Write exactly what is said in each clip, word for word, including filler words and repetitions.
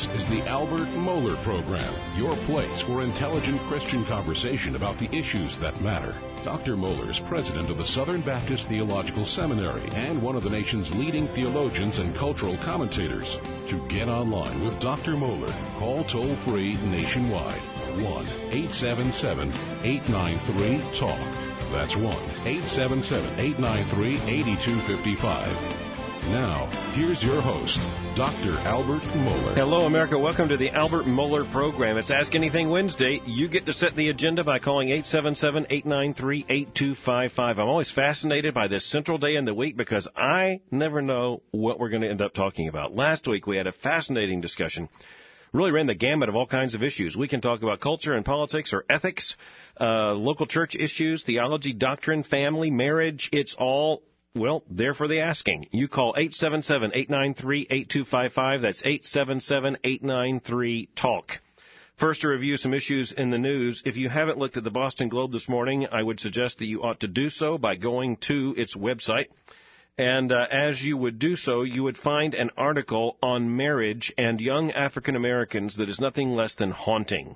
is the Albert Mohler Program, your place for intelligent Christian conversation about the issues that matter. Doctor Mohler is president of the Southern Baptist Theological Seminary and one of the nation's leading theologians and cultural commentators. To get online with Doctor Mohler, call toll-free nationwide, one eight seven seven, eight nine three, talk. That's one eight seven seven, eight nine three, eight two five five. Now, here's your host, Doctor Albert Mohler. Hello, America. Welcome to the Albert Mohler Program. It's Ask Anything Wednesday. You get to set the agenda by calling eight seven seven, eight nine three, eight two five five. I'm always fascinated by this central day in the week because I never know what we're going to end up talking about. Last week, we had a fascinating discussion. Really ran the gamut of all kinds of issues. We can talk about culture and politics or ethics, uh, local church issues, theology, doctrine, family, marriage. It's all... Well, there for the asking. You call eight seven seven, eight nine three, eight two five five. That's eight seven seven, eight nine three, talk. First, to review some issues in the news. If you haven't looked at the Boston Globe this morning, I would suggest that you ought to do so by going to its website. And uh, as you would do so, you would find an article on marriage and young African Americans that is nothing less than haunting.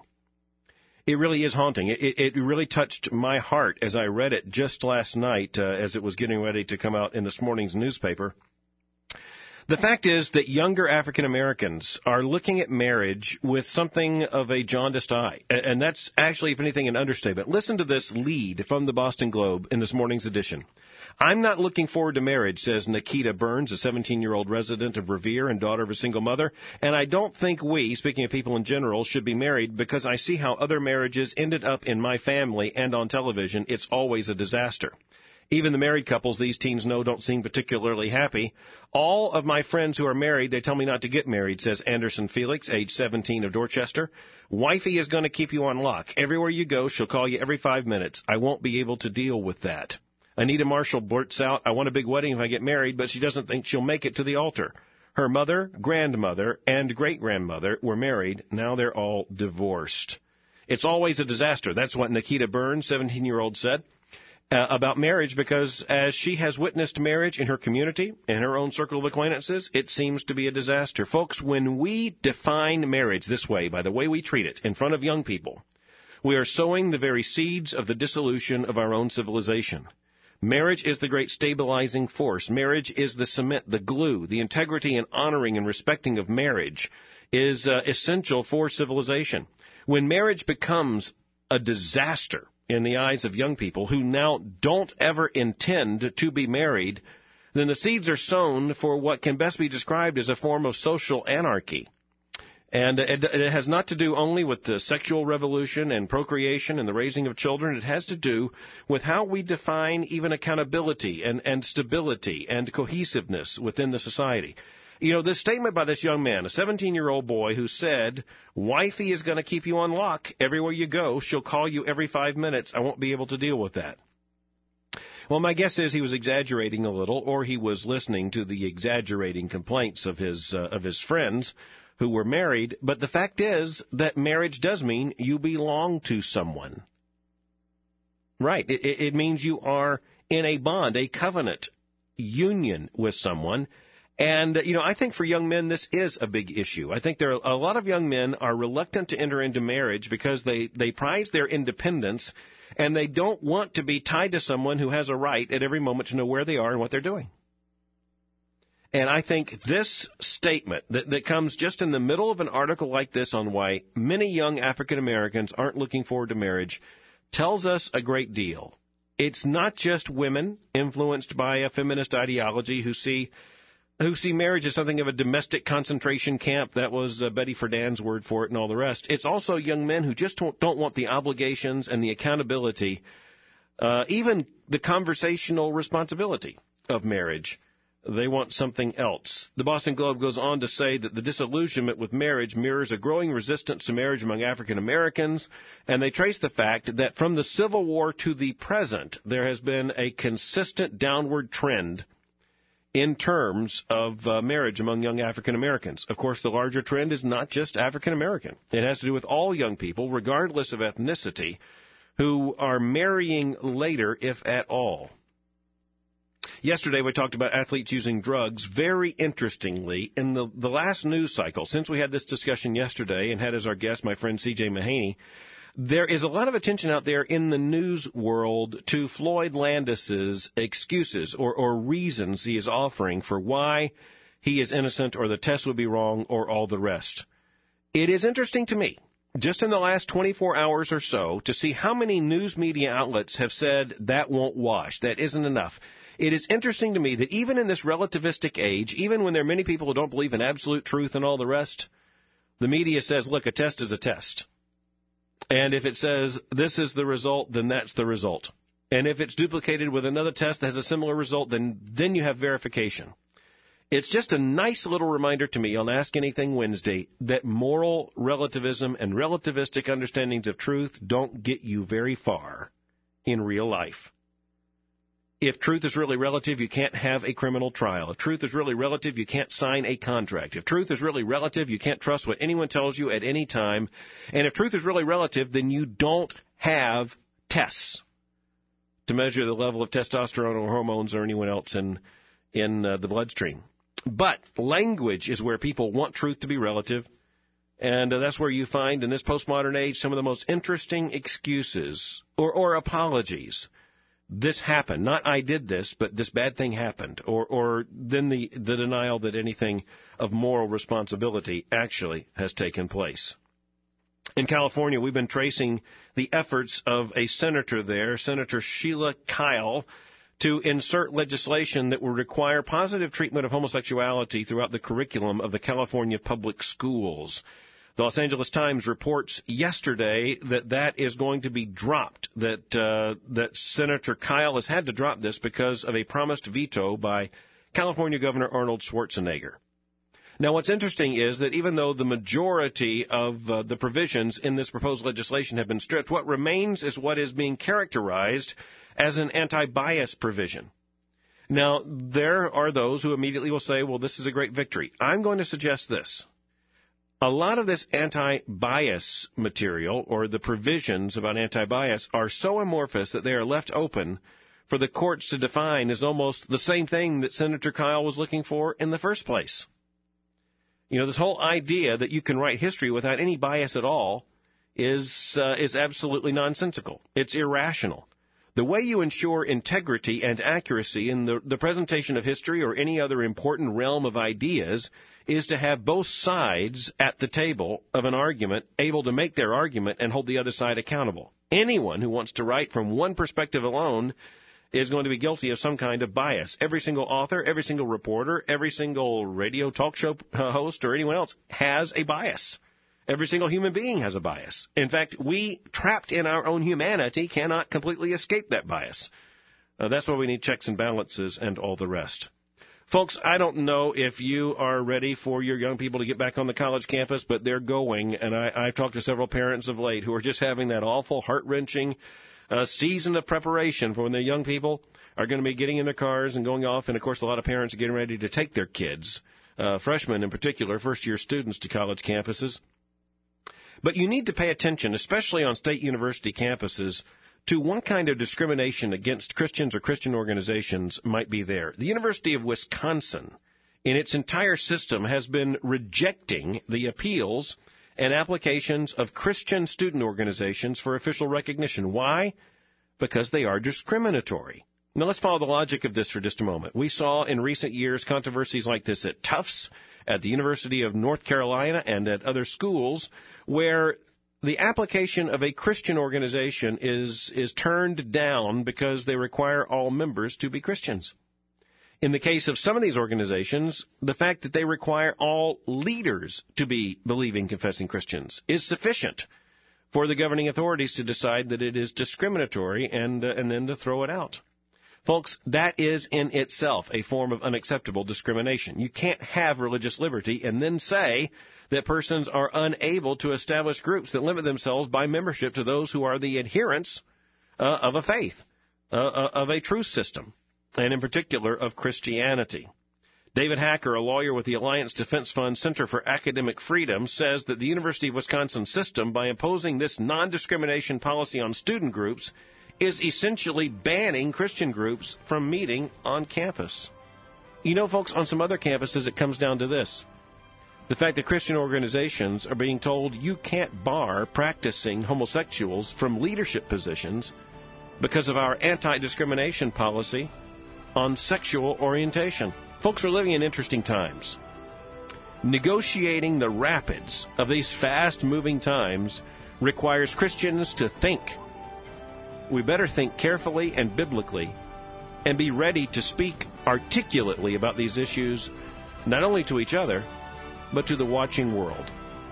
It really is haunting. It, it really touched my heart as I read it just last night uh, as it was getting ready to come out in this morning's newspaper. The fact is that younger African Americans are looking at marriage with something of a jaundiced eye. And that's actually, if anything, an understatement. Listen to this lead from the Boston Globe in this morning's edition. I'm not looking forward to marriage, says Nikita Burns, a seventeen-year-old resident of Revere and daughter of a single mother. And I don't think we, speaking of people in general, should be married because I see how other marriages ended up in my family and on television. It's always a disaster. Even the married couples these teens know don't seem particularly happy. All of my friends who are married, they tell me not to get married, says Anderson Felix, age seventeen, of Dorchester. Wifey is going to keep you on lock. Everywhere you go, she'll call you every five minutes. I won't be able to deal with that. Anita Marshall blurts out, I want a big wedding if I get married, but she doesn't think she'll make it to the altar. Her mother, grandmother, and great-grandmother were married. Now they're all divorced. It's always a disaster. That's what Nikita Burns, seventeen-year-old, said uh, about marriage, because as she has witnessed marriage in her community, in her own circle of acquaintances, it seems to be a disaster. Folks, when we define marriage this way, by the way we treat it in front of young people, we are sowing the very seeds of the dissolution of our own civilization. Marriage is the great stabilizing force. Marriage is the cement, the glue. The integrity and honoring and respecting of marriage is uh, essential for civilization. When marriage becomes a disaster in the eyes of young people who now don't ever intend to be married, then the seeds are sown for what can best be described as a form of social anarchy. And it, it has not to do only with the sexual revolution and procreation and the raising of children. It has to do with how we define even accountability and, and stability and cohesiveness within the society. You know, this statement by this young man, a seventeen-year-old boy who said, wifey is going to keep you on lock. Everywhere you go, she'll call you every five minutes. I won't be able to deal with that. Well, my guess is he was exaggerating a little, or he was listening to the exaggerating complaints of his uh, of his friends who were married, but the fact is that marriage does mean you belong to someone. Right. It, it means you are in a bond, a covenant union with someone. And, you know, I think for young men this is a big issue. I think there are a lot of young men are reluctant to enter into marriage because they, they prize their independence and they don't want to be tied to someone who has a right at every moment to know where they are and what they're doing. And I think this statement that, that comes just in the middle of an article like this on why many young African Americans aren't looking forward to marriage tells us a great deal. It's not just women influenced by a feminist ideology who see who see marriage as something of a domestic concentration camp. That was uh, Betty Friedan's word for it and all the rest. It's also young men who just don't, don't want the obligations and the accountability, uh, even the conversational responsibility of marriage. They want something else. The Boston Globe goes on to say that the disillusionment with marriage mirrors a growing resistance to marriage among African Americans, and they trace the fact that from the Civil War to the present, there has been a consistent downward trend in terms of uh, marriage among young African Americans. Of course, the larger trend is not just African American. It has to do with all young people, regardless of ethnicity, who are marrying later, if at all. Yesterday we talked about athletes using drugs. Very interestingly, in the, the last news cycle, since we had this discussion yesterday and had as our guest my friend C J Mahaney, there is a lot of attention out there in the news world to Floyd Landis's excuses or, or reasons he is offering for why he is innocent or the test would be wrong or all the rest. It is interesting to me, just in the last twenty-four hours or so, to see how many news media outlets have said that won't wash, that isn't enough. It is interesting to me that even in this relativistic age, even when there are many people who don't believe in absolute truth and all the rest, the media says, look, a test is a test. And if it says this is the result, then that's the result. And if it's duplicated with another test that has a similar result, then, then you have verification. It's just a nice little reminder to me on Ask Anything Wednesday that moral relativism and relativistic understandings of truth don't get you very far in real life. If truth is really relative, you can't have a criminal trial. If truth is really relative, you can't sign a contract. If truth is really relative, you can't trust what anyone tells you at any time. And if truth is really relative, then you don't have tests to measure the level of testosterone or hormones or anyone else in, in uh, the bloodstream. But language is where people want truth to be relative. And uh, that's where you find in this postmodern age some of the most interesting excuses or, or apologies. This happened, not I did this, but this bad thing happened, or or then the, the denial that anything of moral responsibility actually has taken place. In California, we've been tracing the efforts of a senator there, Senator Sheila Kyle, to insert legislation that will require positive treatment of homosexuality throughout the curriculum of the California public schools. The Los Angeles Times reports yesterday that that is going to be dropped, that uh, that Senator Kyle has had to drop this because of a promised veto by California Governor Arnold Schwarzenegger. Now, what's interesting is that even though the majority of uh, the provisions in this proposed legislation have been stripped, what remains is what is being characterized as an anti-bias provision. Now, there are those who immediately will say, well, this is a great victory. I'm going to suggest this. A lot of this anti-bias material, or the provisions about anti-bias, are so amorphous that they are left open for the courts to define as almost the same thing that Senator Kyle was looking for in the first place. You know, this whole idea that you can write history without any bias at all is uh, is absolutely nonsensical. It's irrational. The way you ensure integrity and accuracy in the, the presentation of history or any other important realm of ideas is to have both sides at the table of an argument able to make their argument and hold the other side accountable. Anyone who wants to write from one perspective alone is going to be guilty of some kind of bias. Every single author, every single reporter, every single radio talk show host or anyone else has a bias. Every single human being has a bias. In fact, we, trapped in our own humanity, cannot completely escape that bias. Uh, that's why we need checks and balances and all the rest. Folks, I don't know if you are ready for your young people to get back on the college campus, but they're going, and I, I've talked to several parents of late who are just having that awful, heart-wrenching uh, season of preparation for when their young people are going to be getting in their cars and going off, and, of course, a lot of parents are getting ready to take their kids, uh, freshmen in particular, first-year students, to college campuses. But you need to pay attention, especially on state university campuses, to what kind of discrimination against Christians or Christian organizations might be there. The University of Wisconsin, in its entire system, has been rejecting the appeals and applications of Christian student organizations for official recognition. Why? Because they are discriminatory. Now, let's follow the logic of this for just a moment. We saw in recent years controversies like this at Tufts, at the University of North Carolina, and at other schools where the application of a Christian organization is is turned down because they require all members to be Christians. In the case of some of these organizations, the fact that they require all leaders to be believing, confessing Christians is sufficient for the governing authorities to decide that it is discriminatory and uh, and then to throw it out. Folks, that is in itself a form of unacceptable discrimination. You can't have religious liberty and then say that persons are unable to establish groups that limit themselves by membership to those who are the adherents uh, of a faith, uh, of a truth system, and in particular of Christianity. David Hacker, a lawyer with the Alliance Defense Fund Center for Academic Freedom, says that the University of Wisconsin system, by imposing this non-discrimination policy on student groups, is essentially banning Christian groups from meeting on campus. You know, folks, on some other campuses, it comes down to this. The fact that Christian organizations are being told you can't bar practicing homosexuals from leadership positions because of our anti-discrimination policy on sexual orientation. Folks, are living in interesting times. Negotiating the rapids of these fast-moving times requires Christians to think. We better think carefully and biblically and be ready to speak articulately about these issues, not only to each other, but to the watching world.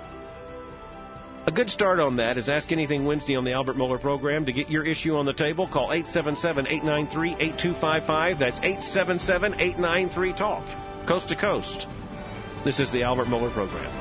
A good start on that is Ask Anything Wednesday on the Albert Mohler program. To get your issue on the table, call eight seven seven, eight nine three, eight two five five. That's eight seven seven, eight nine three, TALK. Coast to coast. This is the Albert Mohler program.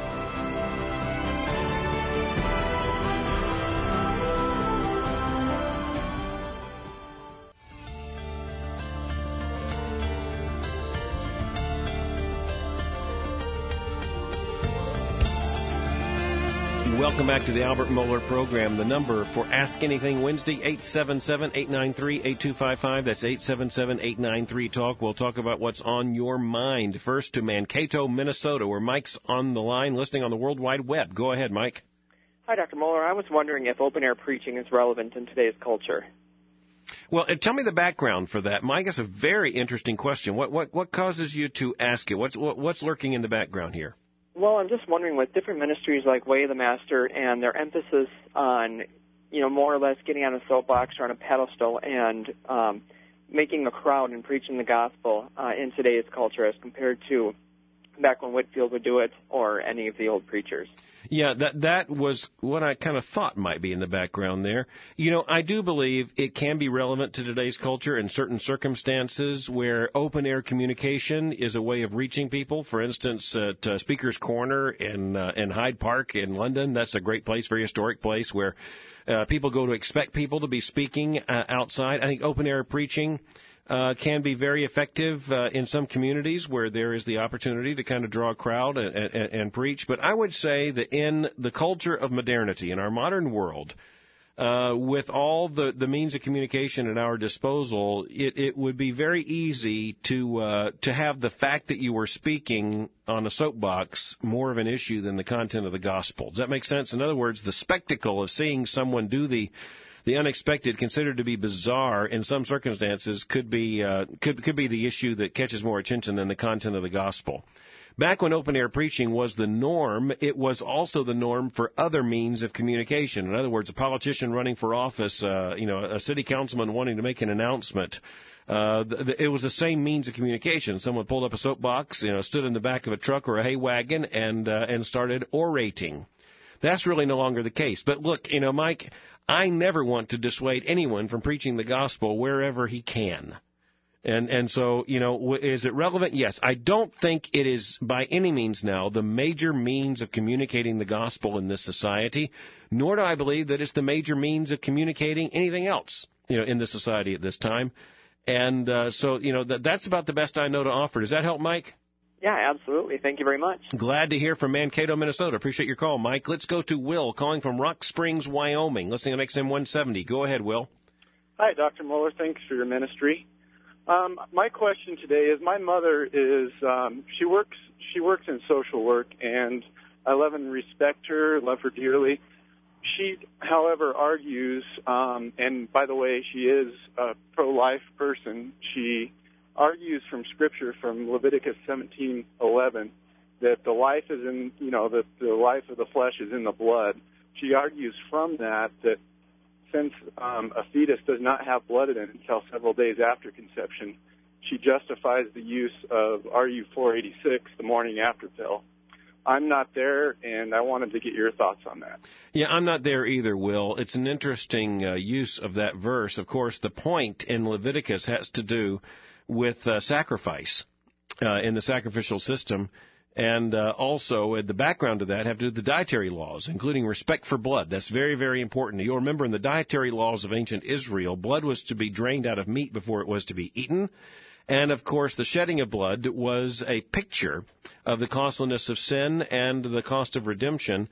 Welcome back to the Albert Mohler program. The number for Ask Anything Wednesday, eight seven seven, eight nine three, eight two five five. That's eight seven seven, eight nine three, TALK. We'll talk about what's on your mind. First to Mankato, Minnesota, where Mike's on the line, listening on the World Wide Web. Go ahead, Mike. Hi, Doctor Mohler. I was wondering if open-air preaching is relevant in today's culture. Well, uh, tell me the background for that, Mike. It's a very interesting question. What what what causes you to ask it? What's what, what's lurking in the background here? Well, I'm just wondering, with different ministries like Way of the Master and their emphasis on, you know, more or less getting on a soapbox or on a pedestal and um, making a crowd and preaching the gospel uh, in today's culture as compared to back when Whitefield would do it or any of the old preachers. Yeah, that that was what I kind of thought might be in the background there. You know, I do believe it can be relevant to today's culture in certain circumstances where open-air communication is a way of reaching people. For instance, at uh, Speaker's Corner in, uh, in Hyde Park in London, that's a great place, very historic place where uh, people go to expect people to be speaking uh, outside. I think open-air preaching Uh, can be very effective uh, in some communities where there is the opportunity to kind of draw a crowd and, and, and preach. But I would say that in the culture of modernity, in our modern world, uh, with all the, the means of communication at our disposal, it, it would be very easy to uh, to have the fact that you were speaking on a soapbox more of an issue than the content of the gospel. Does that make sense? In other words, the spectacle of seeing someone do the The unexpected, considered to be bizarre in some circumstances, could be uh, could could be the issue that catches more attention than the content of the gospel. Back when open-air preaching was the norm, it was also the norm for other means of communication. In other words, a politician running for office, uh, you know, a city councilman wanting to make an announcement. Uh, th- th- it was the same means of communication. Someone pulled up a soapbox, you know, stood in the back of a truck or a hay wagon, and uh, and started orating. That's really no longer the case. But look, you know, Mike, I never want to dissuade anyone from preaching the gospel wherever he can. And and so, you know, is it relevant? Yes. I don't think it is by any means now the major means of communicating the gospel in this society, nor do I believe that it's the major means of communicating anything else, you know, in the society at this time. And uh, so, you know, that, that's about the best I know to offer. Does that help, Mike? Yeah, absolutely. Thank you very much. Glad to hear from Mankato, Minnesota. Appreciate your call, Mike. Let's go to Will, calling from Rock Springs, Wyoming, listening to X M one seventy. Go ahead, Will. Hi, Doctor Mohler. Thanks for your ministry. Um, my question today is, my mother is um, she works she works in social work, and I love and respect her, love her dearly. She, however, argues, um, and by the way, she is a pro-life person. She argues from Scripture, from Leviticus seventeen eleven, that the life is in, you know, that the life of the flesh is in the blood. She argues from that that since um, a fetus does not have blood in it until several days after conception, she justifies the use of R U four eighty-six, the morning after pill. I'm not there, and I wanted to get your thoughts on that. Yeah, I'm not there either, Will. It's an interesting uh, use of that verse. Of course, the point in Leviticus has to do with uh, sacrifice uh, in the sacrificial system, and uh, also uh, the background of that have to do with the dietary laws, including respect for blood. That's very, very important. You'll remember in the dietary laws of ancient Israel, blood was to be drained out of meat before it was to be eaten. And, of course, the shedding of blood was a picture of the costliness of sin and the cost of redemption.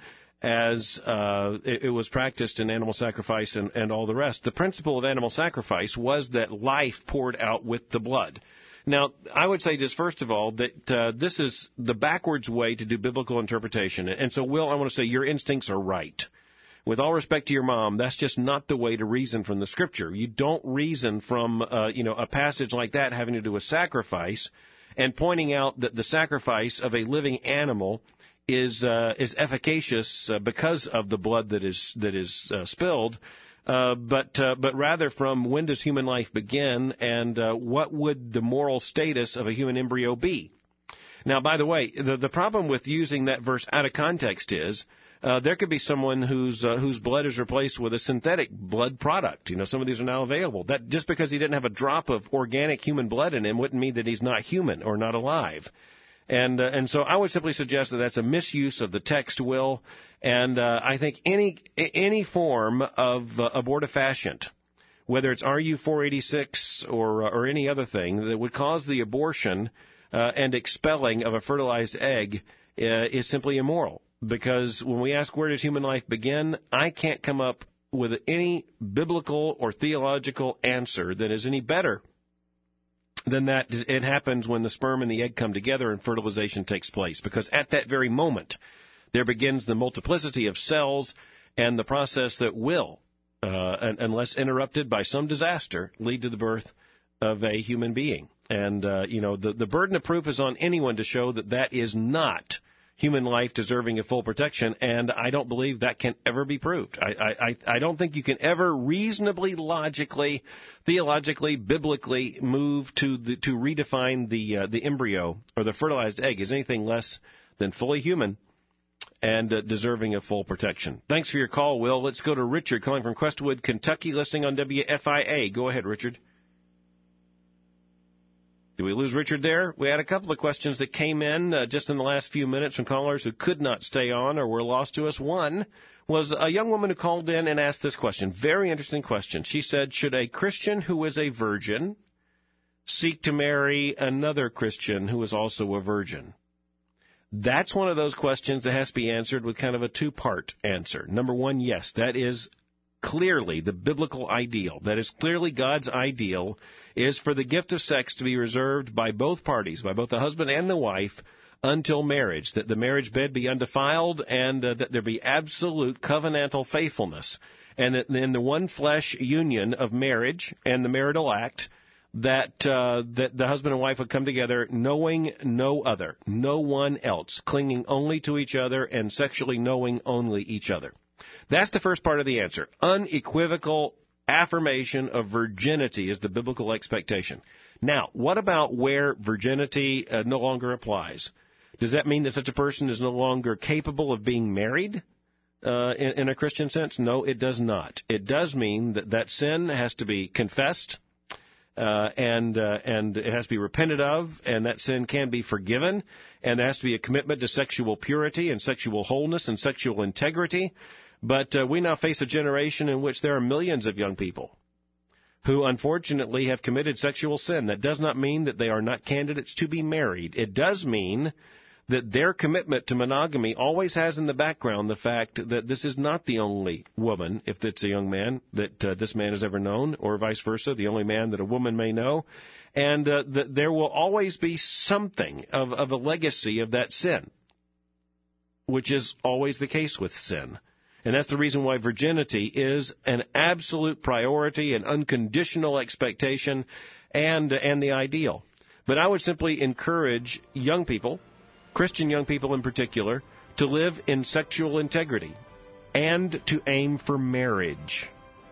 as uh, it, it was practiced in animal sacrifice and, and all the rest. The principle of animal sacrifice was that life poured out with the blood. Now, I would say just first of all that uh, this is the backwards way to do biblical interpretation. And so, Will, I want to say your instincts are right. With all respect to your mom, that's just not the way to reason from the Scripture. You don't reason from, uh, you know, a passage like that having to do with sacrifice and pointing out that the sacrifice of a living animal is uh, is efficacious uh, because of the blood that is that is uh, spilled, uh, but uh, but rather from when does human life begin and uh, what would the moral status of a human embryo be? Now, by the way, the the problem with using that verse out of context is uh, there could be someone whose uh, whose blood is replaced with a synthetic blood product. You know, some of these are now available. That just because he didn't have a drop of organic human blood in him wouldn't mean that he's not human or not alive. And uh, and so I would simply suggest that that's a misuse of the text, Will. And uh, I think any any form of uh, abortifacient, whether it's R U four eighty-six or uh, or any other thing that would cause the abortion uh, and expelling of a fertilized egg, uh, is simply immoral. Because when we ask where does human life begin, I can't come up with any biblical or theological answer that is any better than that it happens when the sperm and the egg come together and fertilization takes place. Because at that very moment, there begins the multiplicity of cells and the process that will, uh, unless interrupted by some disaster, lead to the birth of a human being. And, uh, you know, the, the burden of proof is on anyone to show that that is not human life deserving of full protection, and I don't believe that can ever be proved. I, I, I don't think you can ever reasonably, logically, theologically, biblically move to the, to redefine the uh, the embryo or the fertilized egg as anything less than fully human and uh, deserving of full protection. Thanks for your call, Will. Let's go to Richard calling from Crestwood, Kentucky, listening on W F I A. Go ahead, Richard. Did we lose Richard there? We had a couple of questions that came in uh, just in the last few minutes from callers who could not stay on or were lost to us. One was a young woman who called in and asked this question. Very interesting question. She said, should a Christian who is a virgin seek to marry another Christian who is also a virgin? That's one of those questions that has to be answered with kind of a two-part answer. Number one, yes, that is clearly the biblical ideal. That is clearly God's ideal, is for the gift of sex to be reserved by both parties, by both the husband and the wife, until marriage, that the marriage bed be undefiled and uh, that there be absolute covenantal faithfulness, and that in the one flesh union of marriage and the marital act, that uh, that the husband and wife would come together knowing no other, no one else, clinging only to each other and sexually knowing only each other. That's the first part of the answer. Unequivocal affirmation of virginity is the biblical expectation. Now, what about where virginity uh, no longer applies? Does that mean that such a person is no longer capable of being married uh, in, in a Christian sense? No, it does not. It does mean that that sin has to be confessed uh, and uh, and it has to be repented of, and that sin can be forgiven, and there has to be a commitment to sexual purity and sexual wholeness and sexual integrity. But uh, we now face a generation in which there are millions of young people who unfortunately have committed sexual sin. That does not mean that they are not candidates to be married. It does mean that their commitment to monogamy always has in the background the fact that this is not the only woman, if it's a young man, that uh, this man has ever known, or vice versa, the only man that a woman may know, and uh, that there will always be something of, of a legacy of that sin, which is always the case with sin. And that's the reason why virginity is an absolute priority, an unconditional expectation, and and the ideal. But I would simply encourage young people, Christian young people in particular, to live in sexual integrity and to aim for marriage.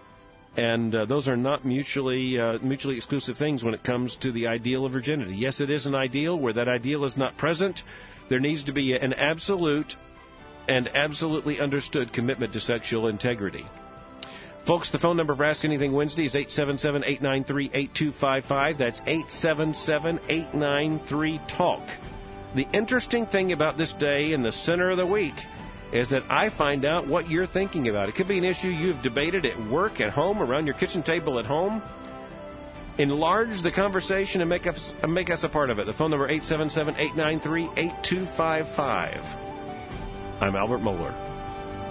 And uh, those are not mutually uh, mutually exclusive things when it comes to the ideal of virginity. Yes, it is an ideal. Where that ideal is not present, there needs to be an absolute and absolutely understood commitment to sexual integrity. Folks, the phone number for Ask Anything Wednesday is eight seven seven, eight nine three, eight two five five. That's eight seven seven, eight nine three, TALK. The interesting thing about this day in the center of the week is that I find out what you're thinking about. It could be an issue you've debated at work, at home, around your kitchen table at home. Enlarge the conversation and make us, make us a part of it. The phone number eight seven seven, eight nine three, eight two five five. I'm Albert Mohler.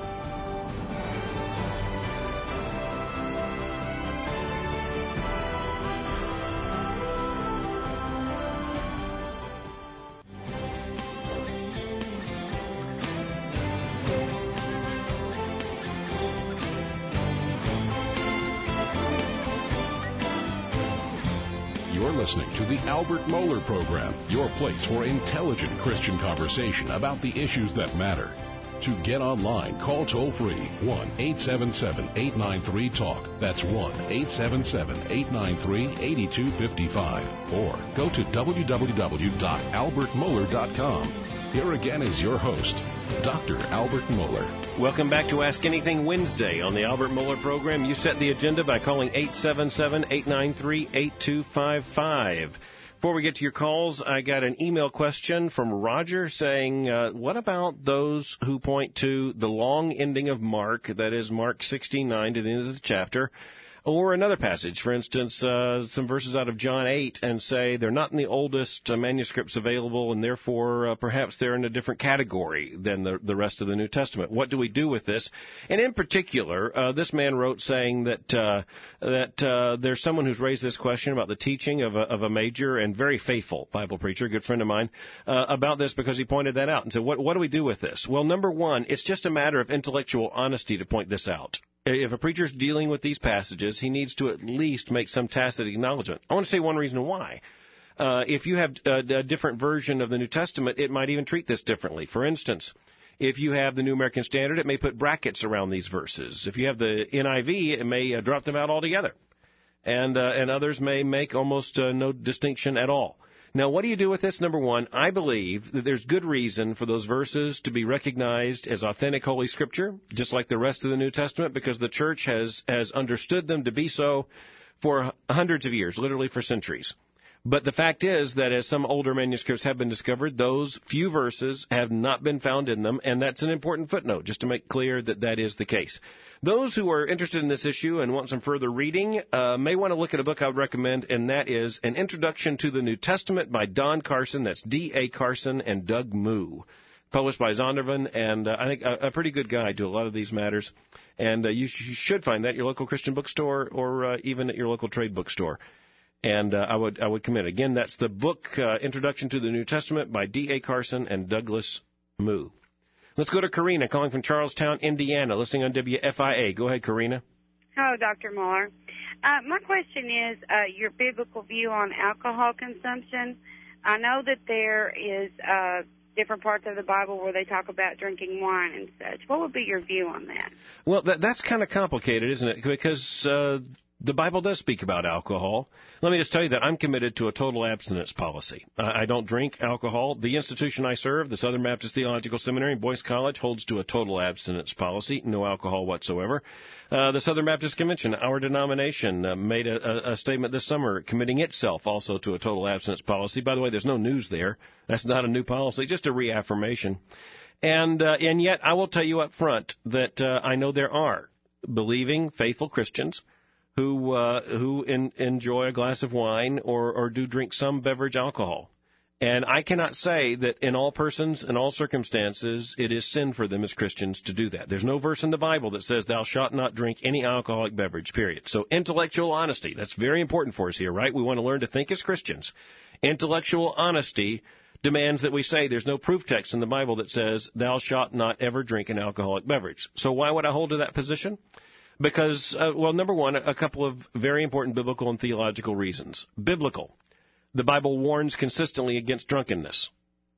You're listening to the Albert Mohler Program, your place for intelligent Christian conversation about the issues that matter. To get online, call toll-free one eight seven seven, eight nine three, TALK. That's one eight seven seven, eight nine three, eight two five five. Or go to w w w dot albert mohler dot com. Here again is your host, Doctor Albert Mohler. Welcome back to Ask Anything Wednesday on the Albert Mohler Program. You set the agenda by calling eight seven seven, eight nine three, eight two five five. Before we get to your calls, I got an email question from Roger saying, uh, what about those who point to the long ending of Mark, that is Mark sixteen-nine to the end of the chapter, or another passage, for instance, uh, some verses out of John eight, and say they're not in the oldest uh, manuscripts available, and therefore uh, perhaps they're in a different category than the, the rest of the New Testament. What do we do with this? And in particular, uh, this man wrote saying that uh, that uh, there's someone who's raised this question about the teaching of a, of a major and very faithful Bible preacher, a good friend of mine, uh, about this because he pointed that out and said, what, what do we do with this? Well, number one, it's just a matter of intellectual honesty to point this out. If a preacher's dealing with these passages, he needs to at least make some tacit acknowledgement. I want to say one reason why. Uh, if you have a, a different version of the New Testament, it might even treat this differently. For instance, if you have the New American Standard, it may put brackets around these verses. If you have the N I V, it may uh, drop them out altogether. And, uh, and others may make almost uh, no distinction at all. Now, what do you do with this? Number one, I believe that there's good reason for those verses to be recognized as authentic Holy Scripture, just like the rest of the New Testament, because the church has, has understood them to be so for hundreds of years, literally for centuries. But the fact is that as some older manuscripts have been discovered, those few verses have not been found in them, and that's an important footnote, just to make clear that that is the case. Those who are interested in this issue and want some further reading uh, may want to look at a book I would recommend, and that is An Introduction to the New Testament by Don Carson. That's D A Carson and Doug Moo, published by Zondervan, and uh, I think a, a pretty good guide to a lot of these matters. And uh, you, sh- you should find that at your local Christian bookstore or uh, even at your local trade bookstore. And uh, I would I would commend it. Again, that's the book uh, Introduction to the New Testament by D A Carson and Douglas Moo. Let's go to Karina, calling from Charlestown, Indiana, listening on W F I A. Go ahead, Karina. Hello, Doctor Mohler. Uh, my question is uh, your biblical view on alcohol consumption. I know that there is uh, different parts of the Bible where they talk about drinking wine and such. What would be your view on that? Well, that, that's kind of complicated, isn't it? Because uh, the Bible does speak about alcohol. Let me just tell you that I'm committed to a total abstinence policy. Uh, I don't drink alcohol. The institution I serve, the Southern Baptist Theological Seminary in Boyce College, holds to a total abstinence policy, no alcohol whatsoever. Uh, the Southern Baptist Convention, our denomination, uh, made a, a, a statement this summer committing itself also to a total abstinence policy. By the way, there's no news there. That's not a new policy, just a reaffirmation. And uh, and yet, I will tell you up front that uh, I know there are believing, faithful Christians who uh, who in, enjoy a glass of wine or, or do drink some beverage alcohol. And I cannot say that in all persons, in all circumstances, it is sin for them as Christians to do that. There's no verse in the Bible that says thou shalt not drink any alcoholic beverage, period. So intellectual honesty, that's very important for us here, right? We want to learn to think as Christians. Intellectual honesty demands that we say there's no proof text in the Bible that says thou shalt not ever drink an alcoholic beverage. So why would I hold to that position? Because, uh, well, number one, a couple of very important biblical and theological reasons. Biblical. The Bible warns consistently against drunkenness.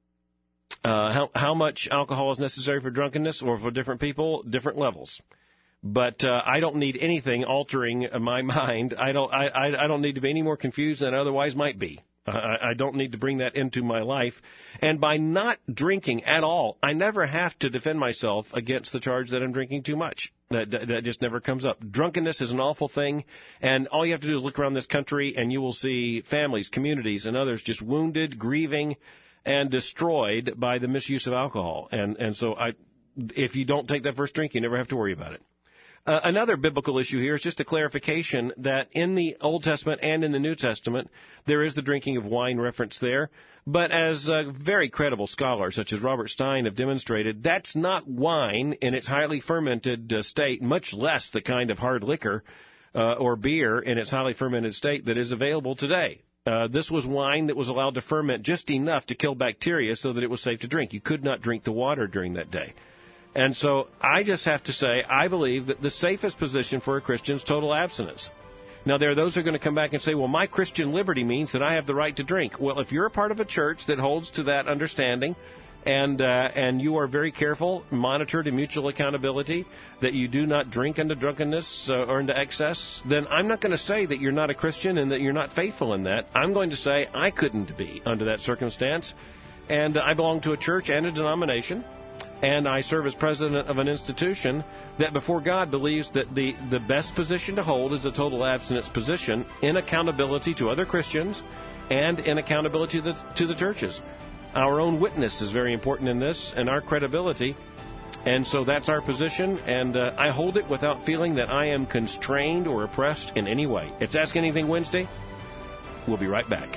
Uh, how, how much alcohol is necessary for drunkenness or for different people? Different levels. But uh, I don't need anything altering my mind. I don't, I, I, I don't need to be any more confused than I otherwise might be. I, I don't need to bring that into my life. And by not drinking at all, I never have to defend myself against the charge that I'm drinking too much. That, that, that just never comes up. Drunkenness is an awful thing, and all you have to do is look around this country, and you will see families, communities, and others just wounded, grieving, and destroyed by the misuse of alcohol. And, and so I, if you don't take that first drink, you never have to worry about it. Uh, another biblical issue here is just a clarification that in the Old Testament and in the New Testament, there is the drinking of wine reference there. But as uh, very credible scholars, such as Robert Stein, have demonstrated, that's not wine in its highly fermented uh, state, much less the kind of hard liquor uh, or beer in its highly fermented state that is available today. Uh, this was wine that was allowed to ferment just enough to kill bacteria so that it was safe to drink. You could not drink the water during that day. And so I just have to say, I believe that the safest position for a Christian is total abstinence. Now, there are those who are going to come back and say, well, my Christian liberty means that I have the right to drink. Well, if you're a part of a church that holds to that understanding, and uh, and you are very careful, monitored in mutual accountability, that you do not drink into drunkenness uh, or into excess, then I'm not going to say that you're not a Christian and that you're not faithful in that. I'm going to say I couldn't be under that circumstance, and I belong to a church and a denomination, and I serve as president of an institution that before God believes that the, the best position to hold is a total abstinence position in accountability to other Christians and in accountability to the, to the churches. Our own witness is very important in this, and our credibility, and so that's our position, and uh, I hold it without feeling that I am constrained or oppressed in any way. It's Ask Anything Wednesday. We'll be right back.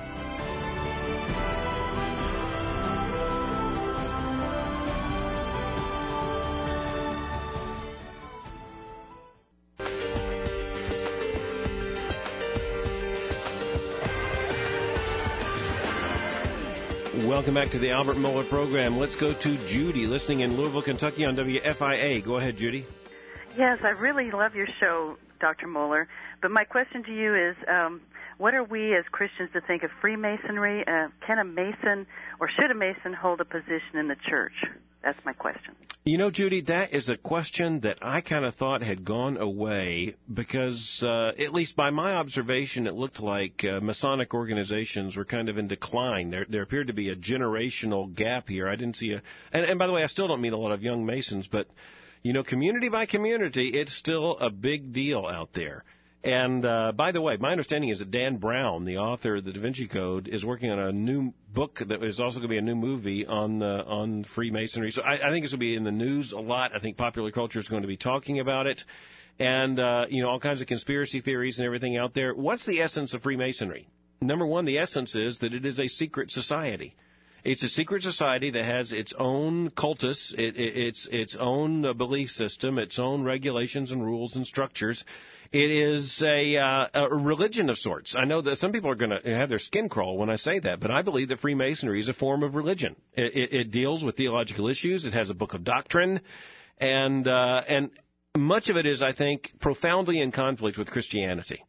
Welcome back to the Albert Mohler program. Let's go to Judy, listening in Louisville, Kentucky on W F I A. Go ahead, Judy. Yes, I really love your show, Doctor Mohler. But my question to you is, um, what are we as Christians to think of Freemasonry? Uh, can a Mason or should a Mason hold a position in the church? That's my question. You know, Judy, that is a question that I kind of thought had gone away because, uh, at least by my observation, it looked like uh, Masonic organizations were kind of in decline. There, there appeared to be a generational gap here. I didn't see a, and, and by the way, I still don't meet a lot of young Masons, but, you know, community by community, it's still a big deal out there. And, uh, by the way, my understanding is that Dan Brown, the author of the Da Vinci Code, is working on a new book that is also going to be a new movie on uh, on Freemasonry. So I, I think it's going to be in the news a lot. I think popular culture is going to be talking about it. And, uh, you know, all kinds of conspiracy theories and everything out there. What's the essence of Freemasonry? Number one, the essence is that it is a secret society. It's a secret society that has its own cultus, it, it, its its own uh, belief system, its own regulations and rules and structures. It is a, uh, a religion of sorts. I know that some people are going to have their skin crawl when I say that, but I believe that Freemasonry is a form of religion. It, it, it deals with theological issues. It has a book of doctrine, and uh, and much of it is, I think, profoundly in conflict with Christianity.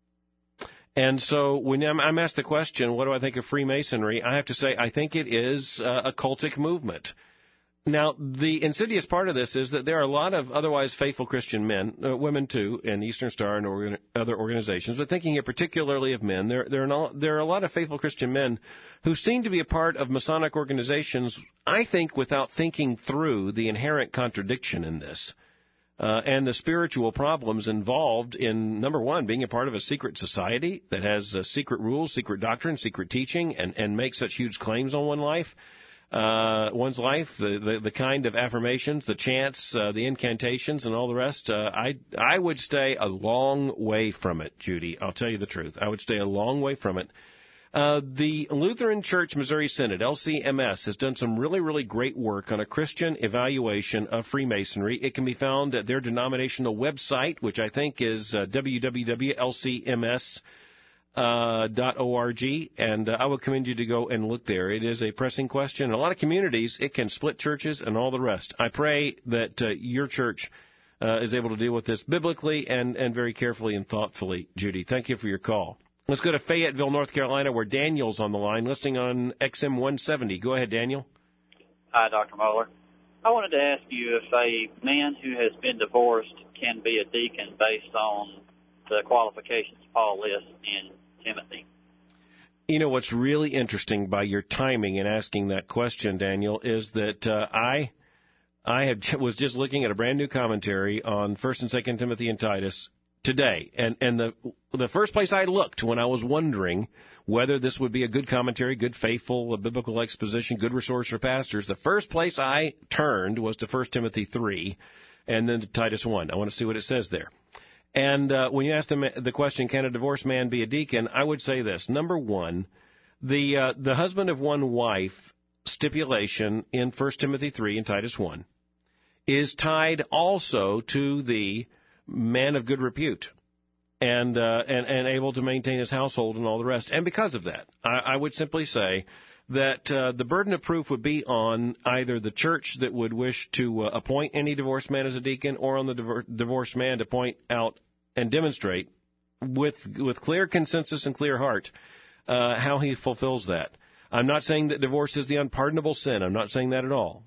And so when I'm, I'm asked the question, what do I think of Freemasonry, I have to say I think it is uh, a cultic movement. Now, the insidious part of this is that there are a lot of otherwise faithful Christian men, uh, women too, in Eastern Star and organ- other organizations, but thinking here particularly of men, there, there, are no, there are a lot of faithful Christian men who seem to be a part of Masonic organizations, I think, without thinking through the inherent contradiction in this. Uh, and the spiritual problems involved in, number one, being a part of a secret society that has uh, secret rules, secret doctrine, secret teaching, and, and makes such huge claims on one life, uh, one's life, the, the, the kind of affirmations, the chants, uh, the incantations, and all the rest. Uh, I, I would stay a long way from it, Judy. I'll tell you the truth. I would stay a long way from it. Uh, the Lutheran Church Missouri Synod, L C M S, has done some really, really great work on a Christian evaluation of Freemasonry. It can be found at their denominational website, which I think is uh, w w w dot l c m s dot org, and uh, I would commend you to go and look there. It is a pressing question. In a lot of communities, it can split churches and all the rest. I pray that uh, your church uh, is able to deal with this biblically and, and very carefully and thoughtfully, Judy. Thank you for your call. Let's go to Fayetteville, North Carolina, where Daniel's on the line, listening on X M one seventy. Go ahead, Daniel. Hi, Doctor Mohler. I wanted to ask you if a man who has been divorced can be a deacon based on the qualifications Paul lists in Timothy. You know, what's really interesting by your timing in asking that question, Daniel, is that uh, I I had, was just looking at a brand new commentary on First and Second Timothy and Titus today, and and the the first place I looked when I was wondering whether this would be a good commentary, good faithful a biblical exposition, good resource for pastors, the first place I turned was to First Timothy three, and then to Titus one. I want to see what it says there. And uh, when you ask them the question, can a divorced man be a deacon, I would say this. Number one, the uh, the husband of one wife stipulation in First Timothy three and Titus one is tied also to the man of good repute and uh, and, and able to maintain his household and all the rest. And because of that, I, I would simply say that uh, the burden of proof would be on either the church that would wish to uh, appoint any divorced man as a deacon or on the div- divorced man to point out and demonstrate with with clear consensus and clear heart uh, how he fulfills that. I'm not saying that divorce is the unpardonable sin. I'm not saying that at all.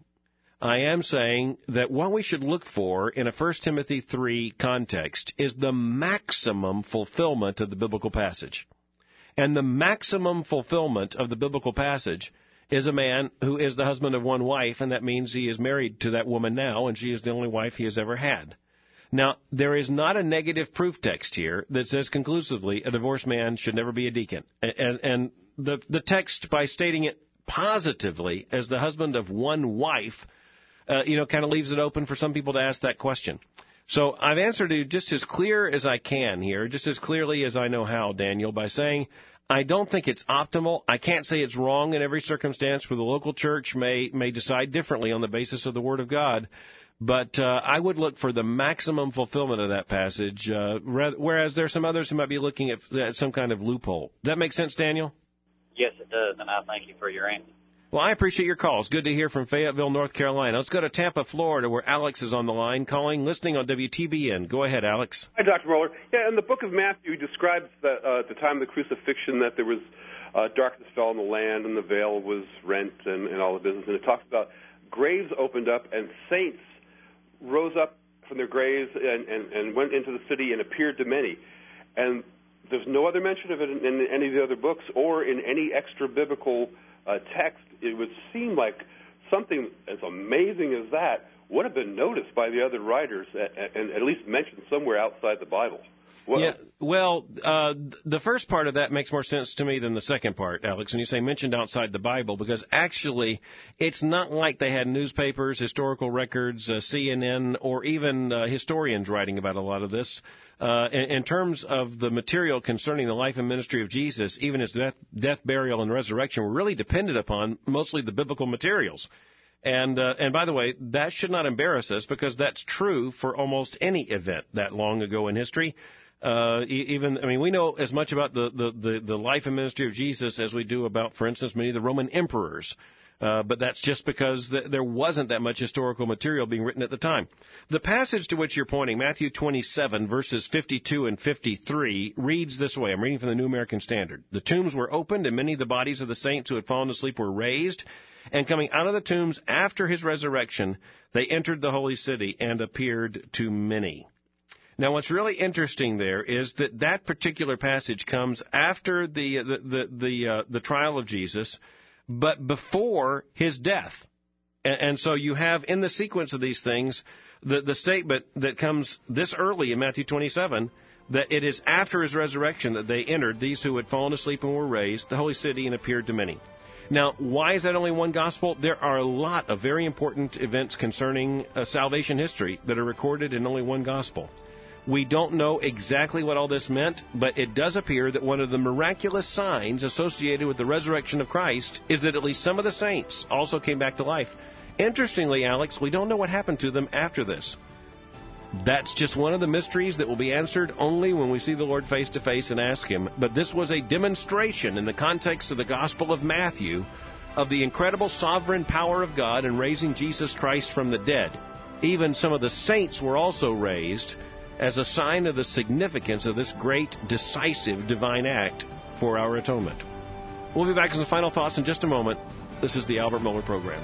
I am saying that what we should look for in a First Timothy three context is the maximum fulfillment of the biblical passage. And the maximum fulfillment of the biblical passage is a man who is the husband of one wife, and that means he is married to that woman now, and she is the only wife he has ever had. Now, there is not a negative proof text here that says conclusively a divorced man should never be a deacon. And, and the, the text, by stating it positively as the husband of one wife, uh, you know, kind of leaves it open for some people to ask that question. So I've answered you just as clear as I can here, just as clearly as I know how, Daniel, by saying I don't think it's optimal. I can't say it's wrong in every circumstance where the local church may may decide differently on the basis of the Word of God. But uh, I would look for the maximum fulfillment of that passage, uh, whereas there are some others who might be looking at, at some kind of loophole. Does that make sense, Daniel? Yes, it does, and I thank you for your answer. Well, I appreciate your calls. Good to hear from Fayetteville, North Carolina. Let's go to Tampa, Florida, where Alex is on the line, calling, listening on W T B N. Go ahead, Alex. Hi, Doctor Moeller. Yeah, in the book of Matthew, he describes that uh, at the time of the crucifixion that there was uh, darkness fell on the land and the veil was rent and, and all the business. And it talks about graves opened up and saints rose up from their graves and, and, and went into the city and appeared to many. And there's no other mention of it in, in any of the other books or in any extra biblical uh, text. It would seem like something as amazing as that would have been noticed by the other writers and at least mentioned somewhere outside the Bible. Well, yeah, well, uh, the first part of that makes more sense to me than the second part, Alex, when you say mentioned outside the Bible, because actually it's not like they had newspapers, historical records, uh, C N N, or even uh, historians writing about a lot of this. Uh, in, in terms of the material concerning the life and ministry of Jesus, even his death, death, burial, and resurrection were really dependent upon mostly the biblical materials. And uh, and by the way, that should not embarrass us because that's true for almost any event that long ago in history. Uh, even, I mean, we know as much about the, the, the, the life and ministry of Jesus as we do about, for instance, many of the Roman emperors. Uh, but that's just because th- there wasn't that much historical material being written at the time. The passage to which you're pointing, Matthew twenty-seven, verses fifty-two and fifty-three, reads this way. I'm reading from the New American Standard. The tombs were opened, and many of the bodies of the saints who had fallen asleep were raised. And coming out of the tombs after his resurrection, they entered the holy city and appeared to many. Now, what's really interesting there is that that particular passage comes after the the the the, uh, the trial of Jesus, but before his death. And, and so you have in the sequence of these things the the statement that comes this early in Matthew twenty-seven that it is after his resurrection that they entered, these who had fallen asleep and were raised, the holy city, and appeared to many. Now, why is that only one gospel? There are a lot of very important events concerning uh, salvation history that are recorded in only one gospel. We don't know exactly what all this meant, but it does appear that one of the miraculous signs associated with the resurrection of Christ is that at least some of the saints also came back to life. Interestingly, Alex, we don't know what happened to them after this. That's just one of the mysteries that will be answered only when we see the Lord face to face and ask him. But this was a demonstration in the context of the Gospel of Matthew of the incredible sovereign power of God in raising Jesus Christ from the dead. Even some of the saints were also raised as a sign of the significance of this great, decisive divine act for our atonement. We'll be back with some final thoughts in just a moment. This is the Albert Mohler Program.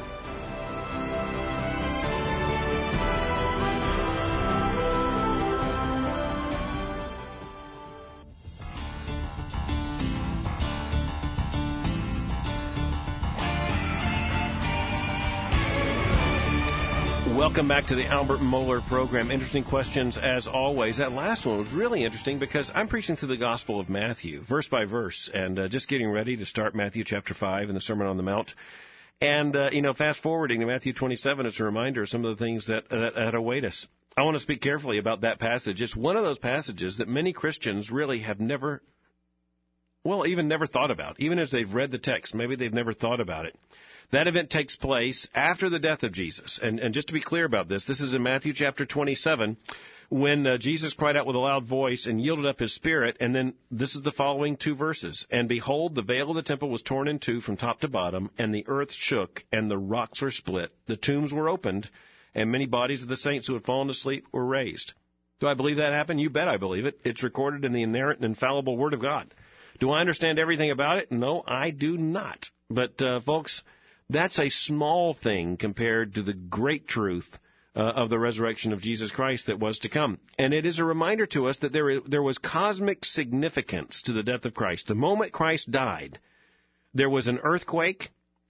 Welcome back to the Albert Mohler Program. Interesting questions as always. That last one was really interesting because I'm preaching through the Gospel of Matthew, verse by verse, and uh, just getting ready to start Matthew chapter five in the Sermon on the Mount. And, uh, you know, fast forwarding to Matthew twenty-seven, it's a reminder of some of the things that, that, that await us. I want to speak carefully about that passage. It's one of those passages that many Christians really have never, well, even never thought about. Even as they've read the text, maybe they've never thought about it. That event takes place after the death of Jesus. And, and just to be clear about this, this is in Matthew chapter twenty-seven, when uh, Jesus cried out with a loud voice and yielded up his spirit. And then this is the following two verses. And behold, the veil of the temple was torn in two from top to bottom, and the earth shook, and the rocks were split. The tombs were opened, and many bodies of the saints who had fallen asleep were raised. Do I believe that happened? You bet I believe it. It's recorded in the inerrant and infallible Word of God. Do I understand everything about it? No, I do not. But, uh, folks, that's a small thing compared to the great truth uh, of the resurrection of Jesus Christ that was to come. And it is a reminder to us that there is, there was cosmic significance to the death of Christ. The moment Christ died, there was an earthquake,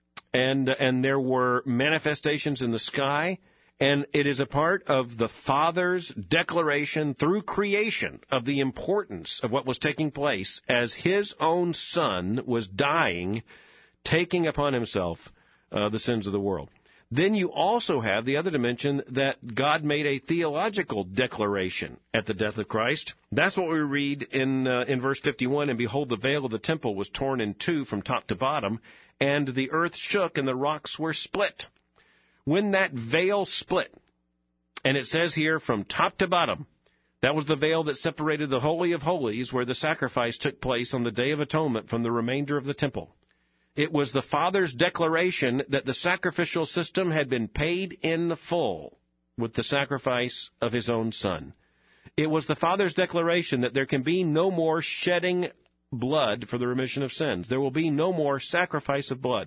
and and there were manifestations in the sky, and it is a part of the Father's declaration through creation of the importance of what was taking place as His own Son was dying, taking upon Himself uh, the sins of the world. Then you also have the other dimension that God made a theological declaration at the death of Christ. That's what we read in uh, in verse fifty-one, and behold, the veil of the temple was torn in two from top to bottom, and the earth shook and the rocks were split. When that veil split, and it says here from top to bottom, that was the veil that separated the Holy of Holies, where the sacrifice took place on the Day of Atonement, from the remainder of the temple. It was the Father's declaration that the sacrificial system had been paid in full with the sacrifice of His own Son. It was the Father's declaration that there can be no more shedding blood for the remission of sins. There will be no more sacrifice of blood.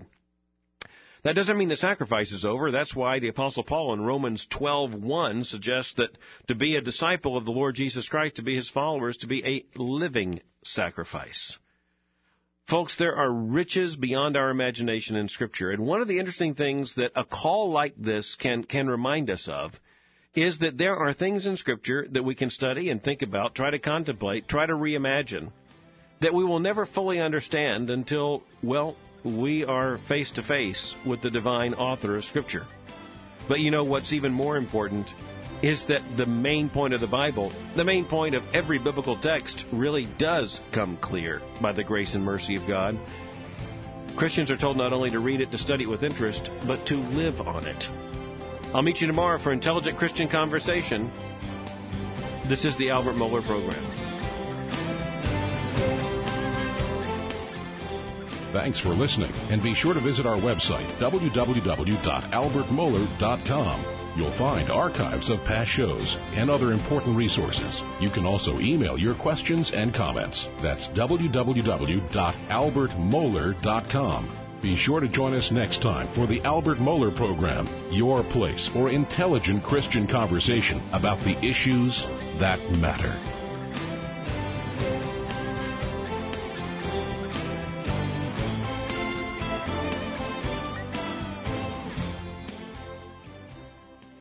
That doesn't mean the sacrifice is over. That's why the Apostle Paul in Romans twelve one suggests that to be a disciple of the Lord Jesus Christ, to be His follower, is to be a living sacrifice. Folks, there are riches beyond our imagination in Scripture. And one of the interesting things that a call like this can, can remind us of is that there are things in Scripture that we can study and think about, try to contemplate, try to reimagine, that we will never fully understand until, well, we are face to face with the divine author of Scripture. But you know what's even more important is that the main point of the Bible, the main point of every biblical text, really does come clear by the grace and mercy of God. Christians are told not only to read it, to study it with interest, but to live on it. I'll meet you tomorrow for Intelligent Christian Conversation. This is the Albert Mohler Program. Thanks for listening, and be sure to visit our website, w w w dot albert mohler dot com. You'll find archives of past shows and other important resources. You can also email your questions and comments. That's w w w dot albert mohler dot com. Be sure to join us next time for the Albert Mohler Program, your place for intelligent Christian conversation about the issues that matter.